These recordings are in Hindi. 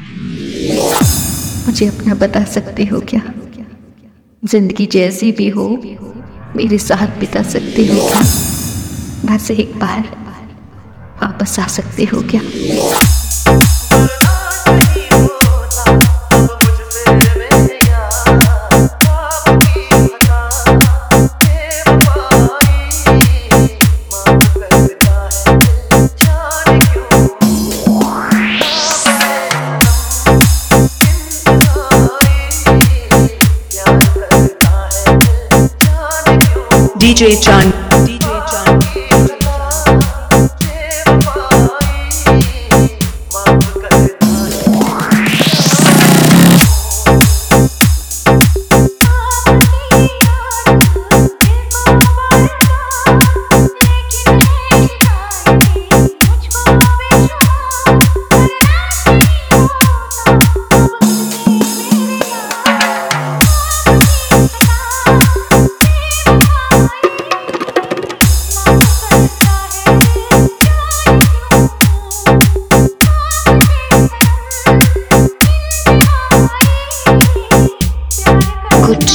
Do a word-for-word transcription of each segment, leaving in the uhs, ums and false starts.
मुझे अपना बता सकते हो क्या? जिंदगी जैसी भी हो मेरे साथ बिता सकते हो क्या? बस एक बार वापस आ सकते हो क्या? D J Chan कुछ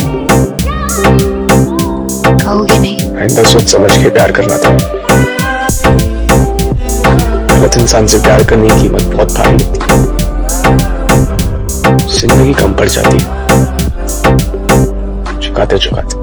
कहोगे नहीं? आइंदा सोच समझ के प्यार करना था। गलत इंसान से प्यार करने की कीमत बहुत भारी होती है, जिंदगी कम पड़ जाती है चुकाते चुकाते।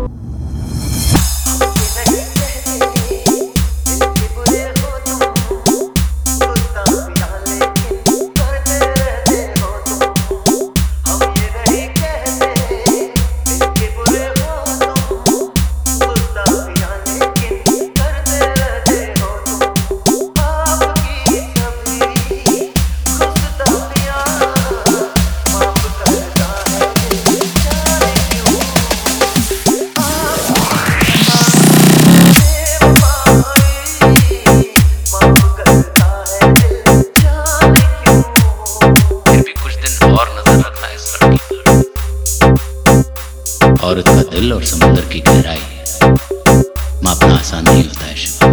औरत का दिल और समुद्र की गहराई मापना आसान नहीं होता है शिवा।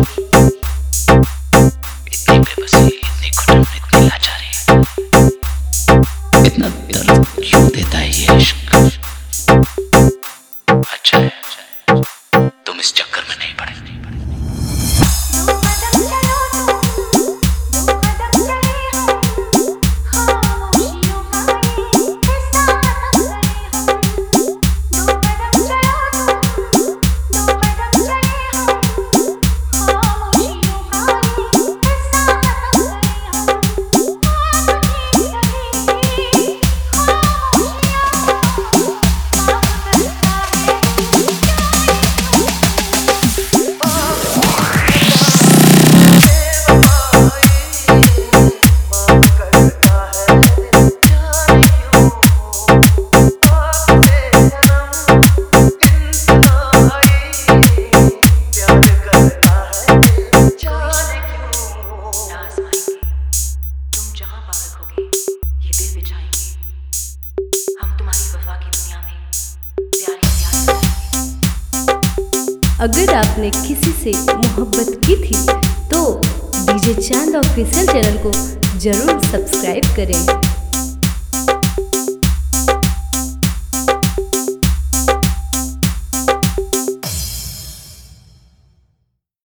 इतनी बेबसी, इतनी घुटन, इतनी लाचारी, इतना दर्द क्यों देता है ये इश्क? अच्छा है तुम इस चक्कर में नहीं पड़े। अगर आपने किसी से मोहब्बत की थी तो डीजे चांद ऑफिशियल चैनल को जरूर सब्सक्राइब करें।